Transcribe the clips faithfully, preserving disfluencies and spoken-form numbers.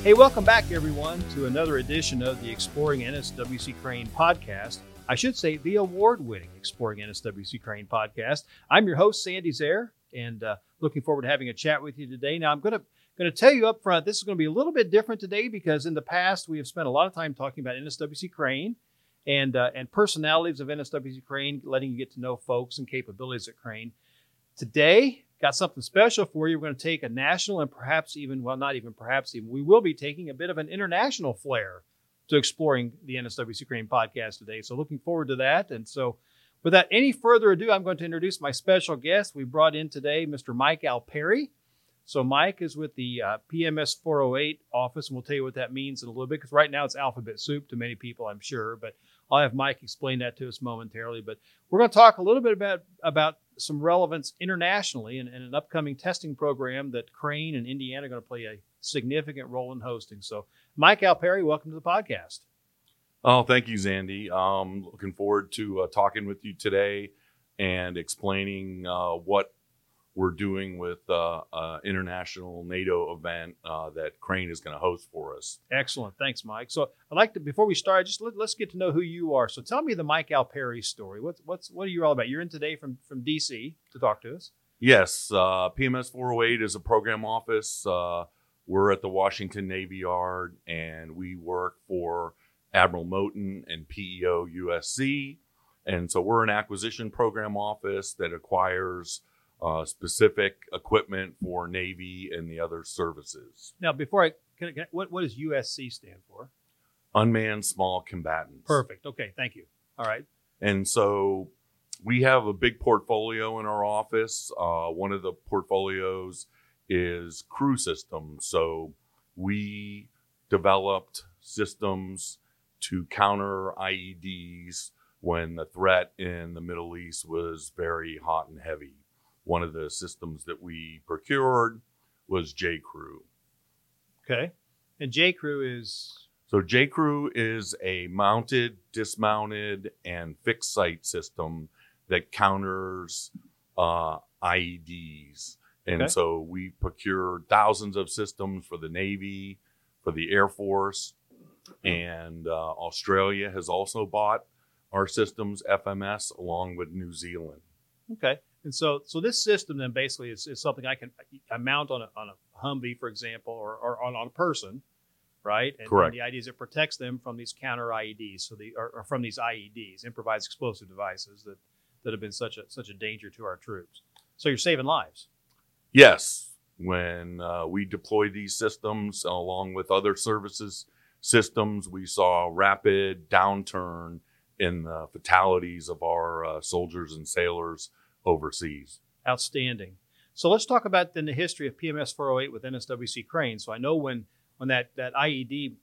Hey, welcome back, everyone, to another edition of the Exploring N S W C Crane podcast. I should say the award-winning Exploring N S W C Crane podcast. I'm your host, Sandy Zaire, and uh, looking forward to having a chat with you today. Now, I'm going to going to tell you up front, this is going to be a little bit different today because in the past, we have spent a lot of time talking about N S W C Crane and, uh, and personalities of N S W C Crane, letting you get to know folks and capabilities at Crane. Today, got something special for you. We're going to take a national and perhaps even, well, not even perhaps even, we will be taking a bit of an international flair to exploring the N S W C Crane podcast today. So looking forward to that. And so without any further ado, I'm going to introduce my special guest. We brought in today Mister Mike Alperi. So Mike is with the uh, P M S four oh eight office, and we'll tell you what that means in a little bit, because right now it's alphabet soup to many people, I'm sure. But I'll have Mike explain that to us momentarily. But we're going to talk a little bit about, about some relevance internationally and, and an upcoming testing program that Crane and Indiana are going to play a significant role in hosting. So Mike Alperi, welcome to the podcast. Oh, thank you, Zandy. Um, looking forward to uh, talking with you today and explaining uh, what we're doing with uh, uh, international NATO event uh, that Crane is going to host for us. Excellent. Thanks, Mike. So I'd like to, before we start, just let, let's get to know who you are. So tell me the Mike Alperi story. What's, what's, what are you all about? You're in today from, from D C to talk to us. Yes. Uh, P M S four oh eight is a program office. Uh, we're at the Washington Navy Yard, and we work for Admiral Moten and P E O U S C. And so we're an acquisition program office that acquires Uh, specific equipment for Navy and the other services. Now, before I, can I can I- what, what does U S C stand for? Unmanned Small Combatants. Perfect. Okay, thank you. All right. And so we have a big portfolio in our office. Uh, one of the portfolios is crew systems. So we developed systems to counter I E Ds when the threat in the Middle East was very hot and heavy. One of the systems that we procured was J Crew. Okay. And J Crew is? So J Crew is a mounted, dismounted, and fixed site system that counters uh, I E Ds. And Okay. so we procured thousands of systems for the Navy, for the Air Force, and uh, Australia has also bought our systems, F M S, along with New Zealand. Okay. And so, so this system then basically is, is something I can I mount on a on a Humvee, for example, or, or on, on a person, right? And, Correct. And the idea is it protects them from these counter I E Ds, so the or, or from these I E Ds, improvised explosive devices that, that have been such a such a danger to our troops. So you're saving lives. Yes. When uh, we deployed these systems along with other services systems, we saw a rapid downturn in the fatalities of our uh, soldiers and sailors overseas. Outstanding. So let's talk about then the history of P M S four oh eight with N S W C Crane. So I know when when that, that I E D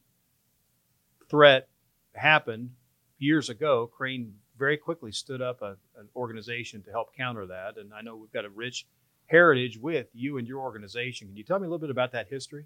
threat happened years ago, Crane very quickly stood up a, an organization to help counter that. And I know we've got a rich heritage with you and your organization. Can you tell me a little bit about that history?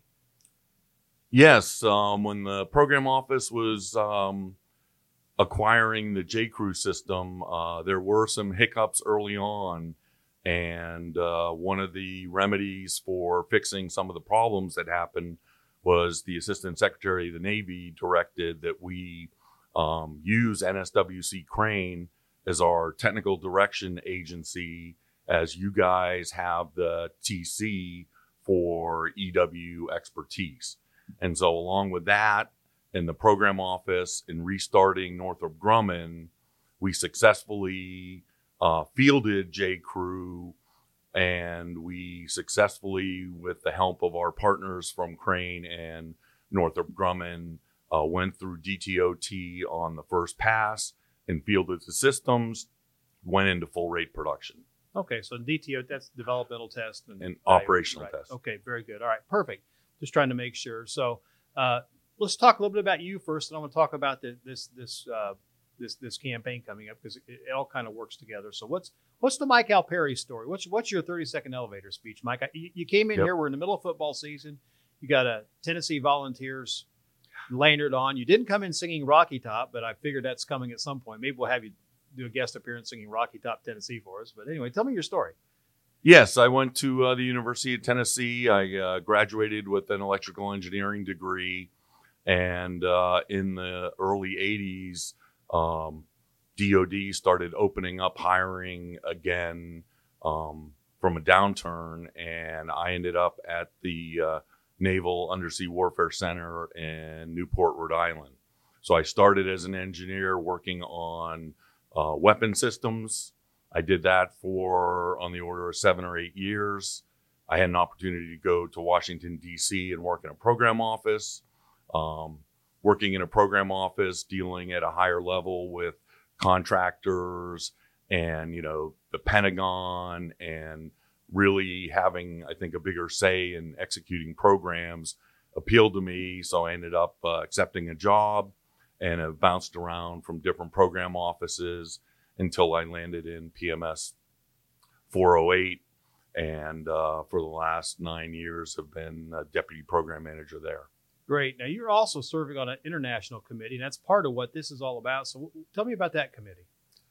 Yes. Um, when the program office was um, acquiring the J Crew system, uh, there were some hiccups early on. And uh, one of the remedies for fixing some of the problems that happened was the Assistant Secretary of the Navy directed that we um, use N S W C Crane as our technical direction agency, as you guys have the T C for E W expertise. And so along with that, in the program office in restarting Northrop Grumman, we successfully uh, fielded J Crew, and we successfully, with the help of our partners from Crane and Northrop Grumman, uh, went through D T O T on the first pass and fielded the systems, went into full rate production. Okay, so D T O, that's developmental test. And, and operational right. test. Okay, very good. All right, perfect. Just trying to make sure. So uh, let's talk a little bit about you first, and I want to talk about the, this this uh, this this campaign coming up, because it, it all kind of works together. So what's what's the Mike Alperi story? What's what's your thirty second elevator speech, Mike? I, you, you came in Yep. here. We're in the middle of football season. You got a Tennessee Volunteers lanyard on. You didn't come in singing Rocky Top, but I figured that's coming at some point. Maybe we'll have you do a guest appearance singing Rocky Top Tennessee for us. But anyway, tell me your story. Yes, I went to uh, the University of Tennessee. I uh, graduated with an electrical engineering degree. And uh, in the early eighties, um, D O D started opening up hiring again um, from a downturn. And I ended up at the uh, Naval Undersea Warfare Center in Newport, Rhode Island. So I started as an engineer working on uh, weapon systems. I did that for on the order of seven or eight years. I had an opportunity to go to Washington, D C and work in a program office. Um, working in a program office, dealing at a higher level with contractors and, you know, the Pentagon, and really having, I think, a bigger say in executing programs appealed to me. So I ended up uh, accepting a job and have bounced around from different program offices until I landed in P M S four oh eight. And uh, for the last nine years have been a deputy program manager there. Great. Now, you're also serving on an international committee, and that's part of what this is all about. So tell me about that committee.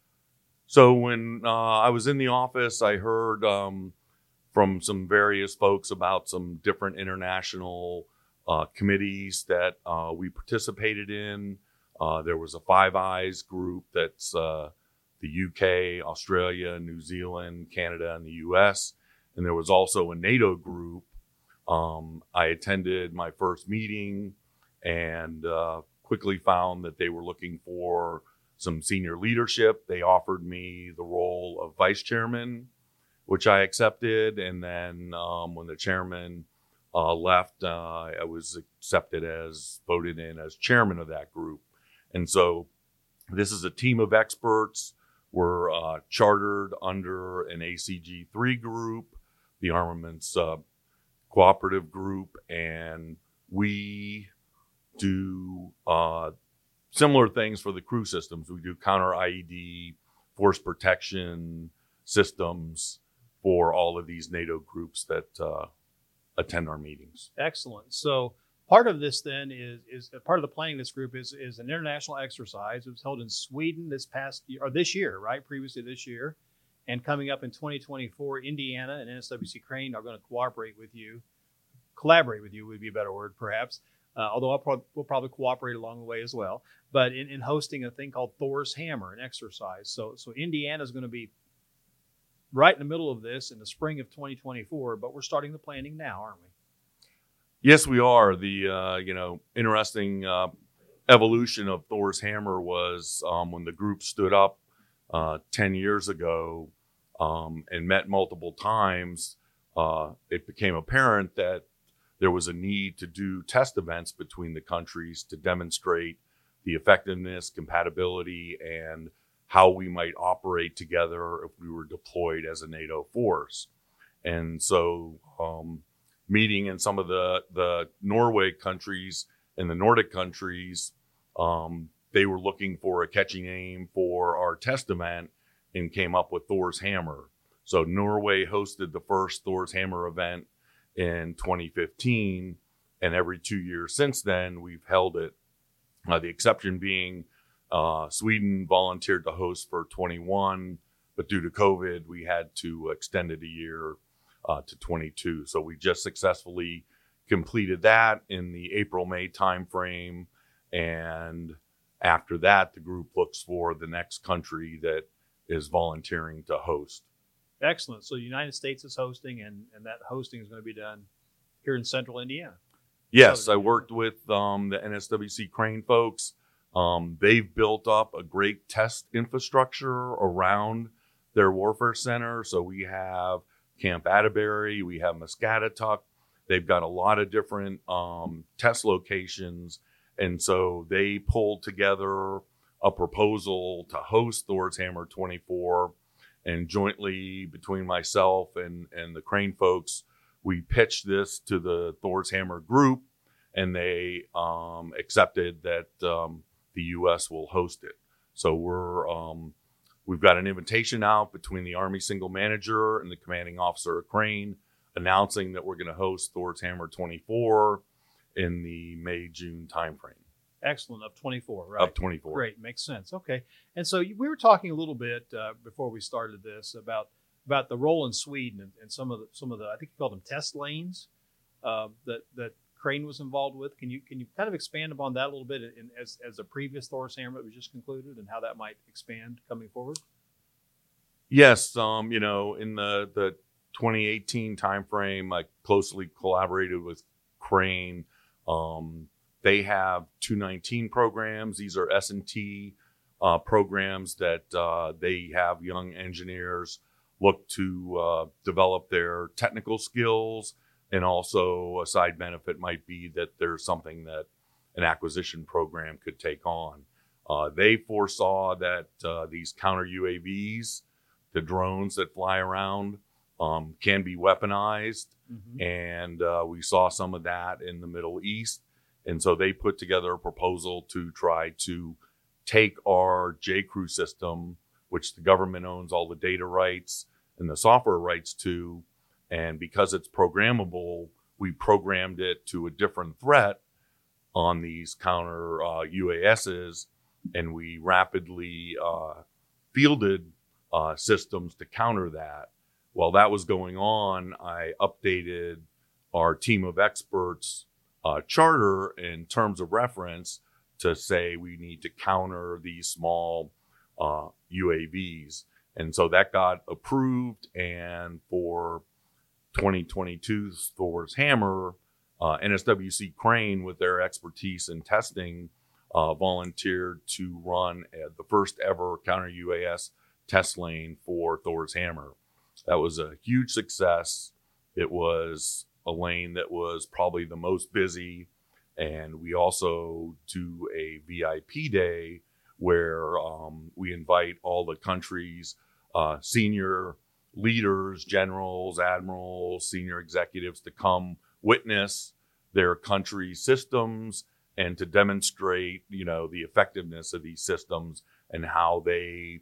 So when uh, I was in the office, I heard um, from some various folks about some different international uh, committees that uh, we participated in. Uh, there was a Five Eyes group that's uh, the U K, Australia, New Zealand, Canada, and the U S. And there was also a NATO group. Um, I attended my first meeting and uh, quickly found that they were looking for some senior leadership. They offered me the role of vice chairman, which I accepted. And then um, when the chairman uh, left, uh, I was accepted as, voted in as chairman of that group. And so this is a team of experts. We're uh, chartered under an A C G three group, the Armaments uh, Cooperative Group, and we do uh, similar things for the crew systems. We do counter I E D, force protection systems for all of these NATO groups that uh, attend our meetings. Excellent. So part of this then is is part of the planning of this group is is an international exercise. It was held in Sweden this past year, or this year, right? Previously this year. And coming up in twenty twenty-four, Indiana and N S W C Crane are going to cooperate with you. Collaborate with you would be a better word, perhaps. Uh, although I'll pro- we'll probably cooperate along the way as well. But in, in hosting a thing called Thor's Hammer, an exercise. So so Indiana is going to be right in the middle of this in the spring of twenty twenty-four. But we're starting the planning now, aren't we? Yes, we are. The uh, you know interesting uh, evolution of Thor's Hammer was um, when the group stood up uh, ten years ago um, and met multiple times. Uh, it became apparent that there was a need to do test events between the countries to demonstrate the effectiveness, compatibility, and how we might operate together if we were deployed as a NATO force. And so um, meeting in some of the, the Norway countries and the Nordic countries, um, they were looking for a catchy name for our test event and came up with Thor's Hammer. So Norway hosted the first Thor's Hammer event in twenty fifteen, and every two years since then, we've held it. Uh, the exception being uh, Sweden volunteered to host for twenty-one, but due to COVID, we had to extend it a year uh, to twenty-two. So we just successfully completed that in the April-May timeframe, and after that, the group looks for the next country that is volunteering to host. Excellent. So the United States is hosting, and, and that hosting is going to be done here in central Indiana. Yes, I worked with um, the N S W C Crane folks. Um, they've built up a great test infrastructure around their warfare center. So we have Camp Atterbury, we have Muscatatuck. They've got a lot of different um, test locations. And so they pulled together a proposal to host Thor's Hammer twenty-four. And jointly between myself and, and the Crane folks, we pitched this to the Thor's Hammer group, and they um, accepted that um, the U S will host it. So we're um, we've got an invitation out between the Army Single Manager and the Commanding Officer of Crane, announcing that we're going to host Thor's Hammer twenty-four in the May-June timeframe. Excellent. Of twenty-four, right? Of twenty-four. Great. Makes sense. Okay. And so we were talking a little bit uh, before we started this about about the role in Sweden and, and some of the some of the I think you called them test lanes uh, that that Crane was involved with. Can you can you kind of expand upon that a little bit in, as as the previous Thor's Hammer that was just concluded and how that might expand coming forward? Yes, um, you know, in the the twenty eighteen timeframe, I closely collaborated with Crane. Um, they have two nineteen programs. These are S and T uh, programs that uh, they have young engineers look to uh, develop their technical skills, and also a side benefit might be that there's something that an acquisition program could take on. Uh, they foresaw that uh, these counter U A Vs, the drones that fly around, um, can be weaponized. Mm-hmm. And uh, we saw some of that in the Middle East. And so they put together a proposal to try to take our J Crew system, which the government owns all the data rights and the software rights to. And because it's programmable, we programmed it to a different threat on these counter uh, U A Ss. And we rapidly uh, fielded uh, systems to counter that. While that was going on, I updated our team of experts uh, charter in terms of reference to say we need to counter these small uh, U A Vs. And so that got approved. And for twenty twenty-two's Thor's Hammer, uh, N S W C Crane, with their expertise in testing, uh, volunteered to run uh, the first ever counter U A S test lane for Thor's Hammer. That was a huge success. It was a lane that was probably the most busy. And we also do a V I P day where um, we invite all the country's uh, senior leaders, generals, admirals, senior executives to come witness their country's systems and to demonstrate, you know, the effectiveness of these systems and how they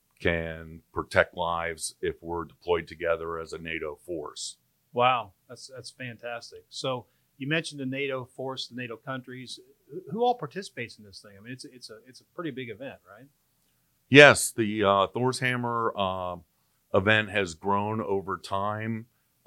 can protect lives if we're deployed together as a NATO force. Wow, that's that's fantastic. So you mentioned the NATO force, the NATO countries. Who all participates in this thing? I mean, it's it's a it's a pretty big event, right? Yes, the uh, Thor's Hammer uh, event has grown over time.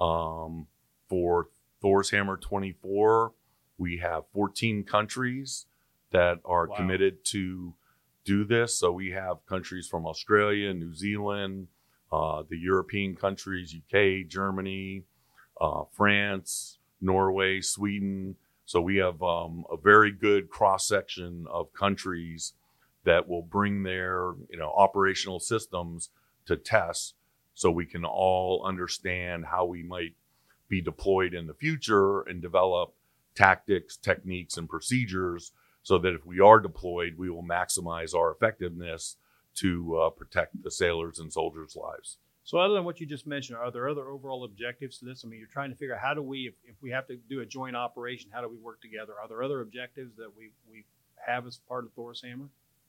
Um, for Thor's Hammer twenty-four, we have fourteen countries that are wow. committed to do this. So we have countries from Australia, New Zealand, uh, the European countries, U K, Germany, uh, France, Norway, Sweden. So we have um, a very good cross-section of countries that will bring their, you know, operational systems to test so we can all understand how we might be deployed in the future and develop tactics, techniques, and procedures so that if we are deployed, we will maximize our effectiveness to uh, protect the sailors' and soldiers' lives. So other than what you just mentioned, are there other overall objectives to this? I mean, you're trying to figure out how do we, if, if we have to do a joint operation, how do we work together? Are there other objectives that we, we have as part of Thor's Hammer?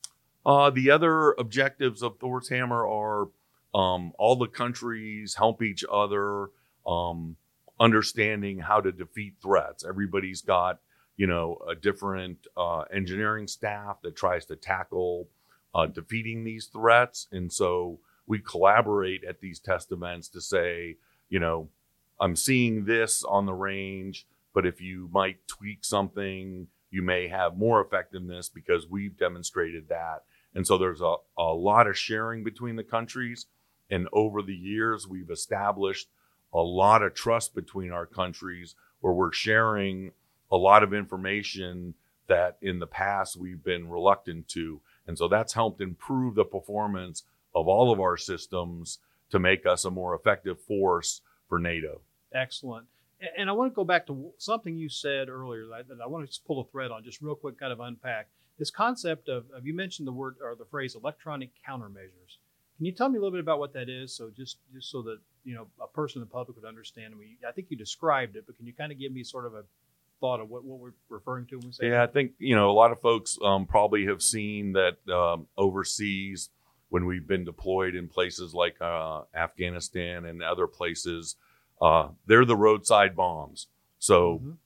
Uh, the other objectives of Thor's Hammer are um, all the countries help each other, um, understanding how to defeat threats. Everybody's got, you know, a different uh, engineering staff that tries to tackle uh, defeating these threats. And so we collaborate at these test events to say, you know, I'm seeing this on the range, but if you might tweak something, you may have more effectiveness because we've demonstrated that. And so there's a, a lot of sharing between the countries. And over the years, we've established a lot of trust between our countries where we're sharing a lot of information that in the past we've been reluctant to. And so that's helped improve the performance of all of our systems to make us a more effective force for NATO. Excellent. And I want to go back to something you said earlier that I want to just pull a thread on, just real quick, kind of unpack this concept of, of you mentioned the word or the phrase electronic countermeasures. Can you tell me a little bit about what that is? So just, just so that, you know, a person in the public would understand. I mean, I think you described it, but can you kind of give me sort of a thought of what, what we're referring to when we say Yeah, that? I think, you know, a lot of folks um, probably have seen that um, overseas when we've been deployed in places like uh, Afghanistan and other places, uh, they're the roadside bombs. So mm-hmm.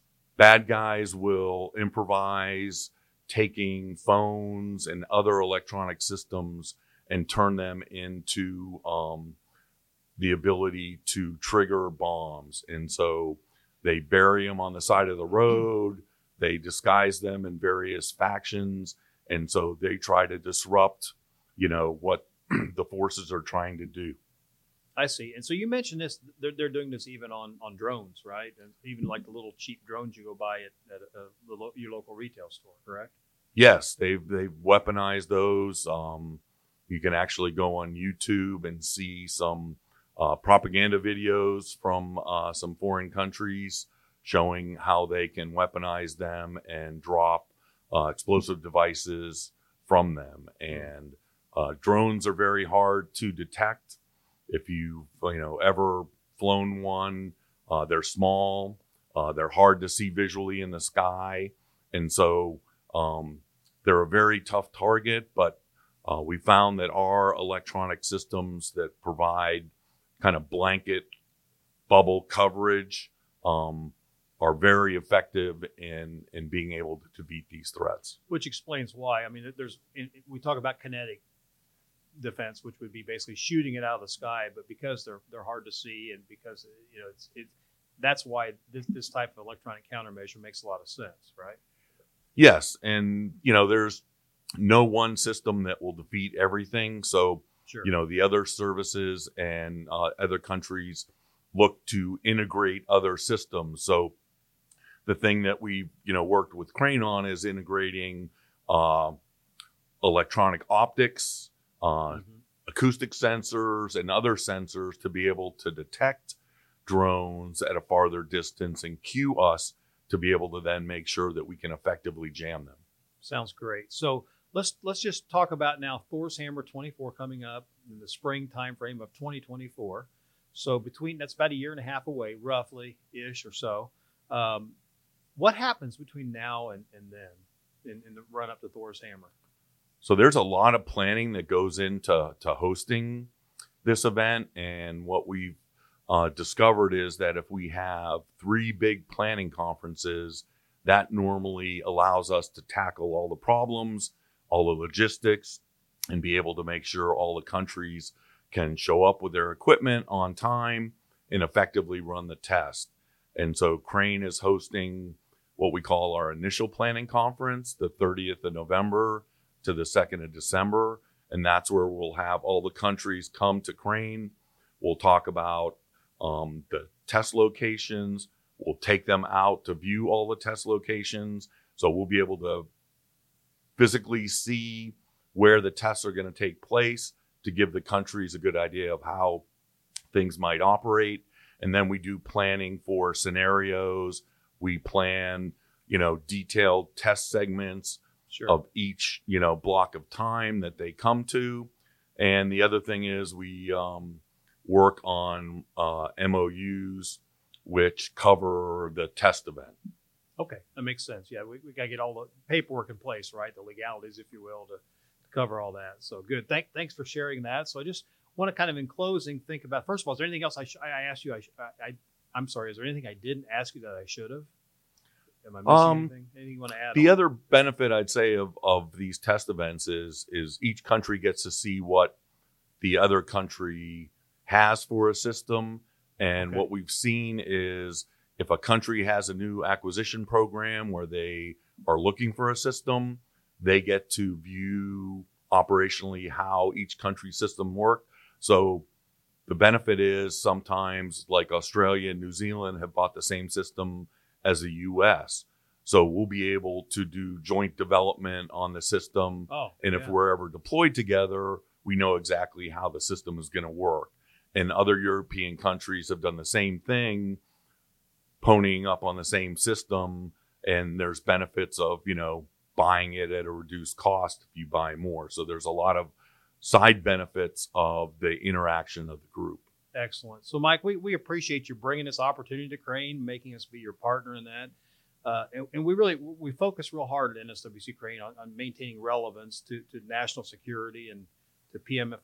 bad guys will improvise taking phones and other electronic systems and turn them into um, the ability to trigger bombs. And so they bury them on the side of the road. They disguise them in various factions. And so they try to disrupt, you know, what the forces are trying to do. I see. And so you mentioned this, they're, they're doing this even on, on drones, right? And even like the little cheap drones you go buy at, at a, a, the lo- your local retail store, correct? Yes, they've, they've weaponized those. Um, you can actually go on YouTube and see some uh, propaganda videos from uh, some foreign countries showing how they can weaponize them and drop uh, explosive devices from them. And uh, drones are very hard to detect. If you've you know ever flown one, uh, they're small, uh, they're hard to see visually in the sky, and so um, they're a very tough target. But uh, we found that our electronic systems that provide kind of blanket bubble coverage um, are very effective in in being able to, to beat these threats. Which explains why. I mean, there's we talk about kinetic defense, which would be basically shooting it out of the sky, but because they're they're hard to see, and because you know it's it that's why this this type of electronic countermeasure makes a lot of sense, right? Yes, and you know there's no one system that will defeat everything. So Sure. you know the other services and uh, other countries look to integrate other systems. So the thing that we you know worked with Crane on is integrating uh, electronic optics, Uh, mm-hmm. acoustic sensors and other sensors to be able to detect drones at a farther distance and cue us to be able to then make sure that we can effectively jam them. Sounds great. So let's let's just talk about now Thor's Hammer twenty-four coming up in the spring timeframe of twenty twenty-four. So between that's about a year and a half away, roughly ish or so. Um, what happens between now and, and then in, in the run up to Thor's Hammer? So there's a lot of planning that goes into to hosting this event. And what we've uh, discovered is that if we have three big planning conferences, that normally allows us to tackle all the problems, all the logistics, and be able to make sure all the countries can show up with their equipment on time and effectively run the test. And so Crane is hosting what we call our initial planning conference, the thirtieth of November to the second of December. And that's where we'll have all the countries come to Crane. We'll talk about um, the test locations. We'll take them out to view all the test locations. So we'll be able to physically see where the tests are going to take place to give the countries a good idea of how things might operate. And then we do planning for scenarios. We plan, you know, detailed test segments Sure. of each, you know, block of time that they come to. And the other thing is we um, work on uh, M O Us which cover the test event. Okay, that makes sense. Yeah, we, we got to get all the paperwork in place, right? The legalities, if you will, to, to cover all that. So good. Thank, thanks for sharing that. So I just want to kind of in closing think about, first of all, is there anything else I, sh- I asked you? I, sh- I, I, I'm sorry, is there anything I didn't ask you that I should have? Am I missing um, anything? Anything you want to add? The on? other benefit I'd say of, of these test events is is each country gets to see what the other country has for a system. And okay. what we've seen is if a country has a new acquisition program where they are looking for a system, they get to view operationally how each country's system works. So the benefit is sometimes like Australia and New Zealand have bought the same system as the U S. So we'll be able to do joint development on the system. Oh, and if yeah. we're ever deployed together, we know exactly how the system is going to work. And other European countries have done the same thing, ponying up on the same system. And there's benefits of, you know, buying it at a reduced cost if you buy more. So there's a lot of side benefits of the interaction of the group. Excellent. So, Mike, we, we appreciate you bringing this opportunity to Crane, making us be your partner in that. Uh, and, and we really we focus real hard at N S W C Crane on, on maintaining relevance to, to national security and to P M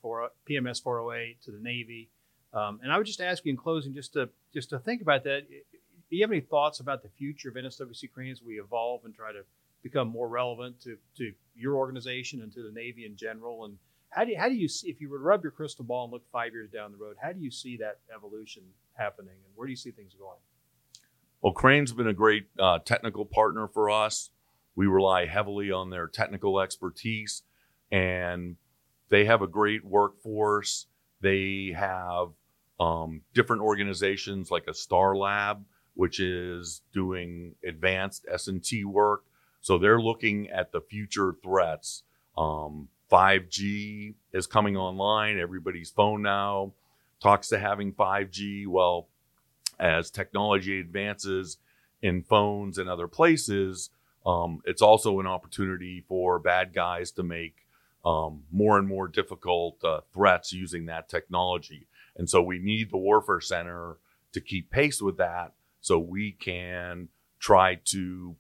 S four oh eight, to the Navy. Um, and I would just ask you in closing just to just to think about that. Do you have any thoughts about the future of N S W C Crane as we evolve and try to become more relevant to, to your organization and to the Navy in general? And How do you, how do you see, if you would rub your crystal ball and look five years down the road, how do you see that evolution happening, and where do you see things going? Well, Crane's been a great uh, technical partner for us. We rely heavily on their technical expertise, and they have a great workforce. They have um, different organizations like a Star Lab, which is doing advanced S and T work. So they're looking at the future threats. Um, five G is coming online. Everybody's phone now talks to having five G. Well, as technology advances in phones and other places, um, it's also an opportunity for bad guys to make um, more and more difficult uh, threats using that technology. And so we need the Warfare Center to keep pace with that, so we can try to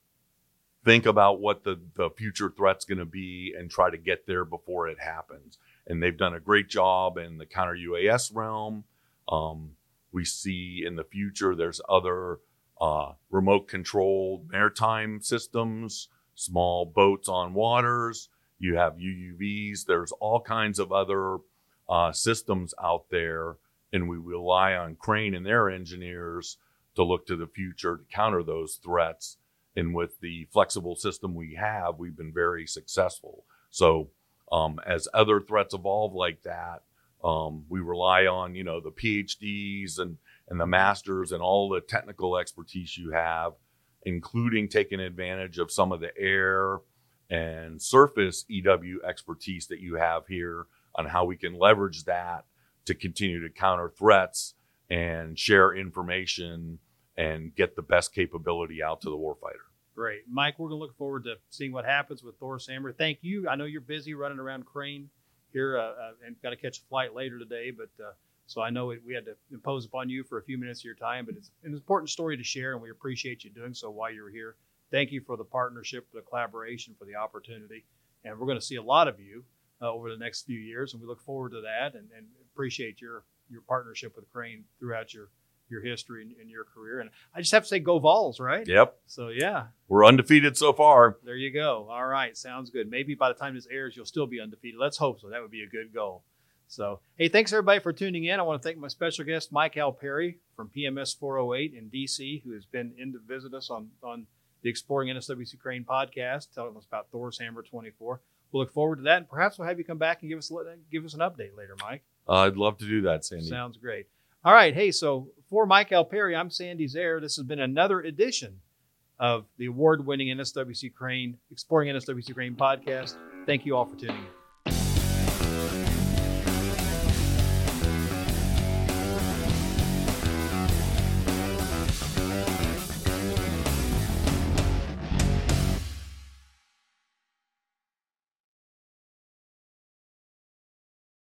think about what the, the future threat's going to be and try to get there before it happens. And they've done a great job in the counter U A S realm. Um, we see in the future there's other uh, remote controlled maritime systems, small boats on waters. You have U U Vs. There's all kinds of other uh, systems out there, and we rely on Crane and their engineers to look to the future to counter those threats. And with the flexible system we have, we've been very successful. So um, as other threats evolve like that, um, we rely on, you know, the P H Ds and, and the masters and all the technical expertise you have, including taking advantage of some of the air and surface E W expertise that you have here on how we can leverage that to continue to counter threats and share information and get the best capability out to the warfighter. Great. Mike, we're going to look forward to seeing what happens with Thor's Hammer. Thank you. I know you're busy running around Crane here uh, uh, and got to catch a flight later today, but uh, so I know it, we had to impose upon you for a few minutes of your time, but it's an important story to share, and we appreciate you doing so while you're here. Thank you for the partnership, for the collaboration, for the opportunity, and we're going to see a lot of you uh, over the next few years, and we look forward to that and, and appreciate your your partnership with Crane throughout your your history and, and your career. And I just have to say, go Vols, right? Yep. So, yeah. We're undefeated so far. There you go. All right. Sounds good. Maybe by the time this airs, you'll still be undefeated. Let's hope so. That would be a good goal. So, hey, thanks everybody for tuning in. I want to thank my special guest, Mike Alperi from P M S four oh eight in D C, who has been in to visit us on, on the Exploring N S W C Crane podcast, telling us about Thor's Hammer twenty-four. We'll look forward to that, and perhaps we'll have you come back and give us give us an update later, Mike. Uh, I'd love to do that, Sandy. Sounds great. All right. Hey, so for Mike Alperi, I'm Sandy Zaire. This has been another edition of the award-winning N S W C Crane, Exploring N S W C Crane podcast. Thank you all for tuning in.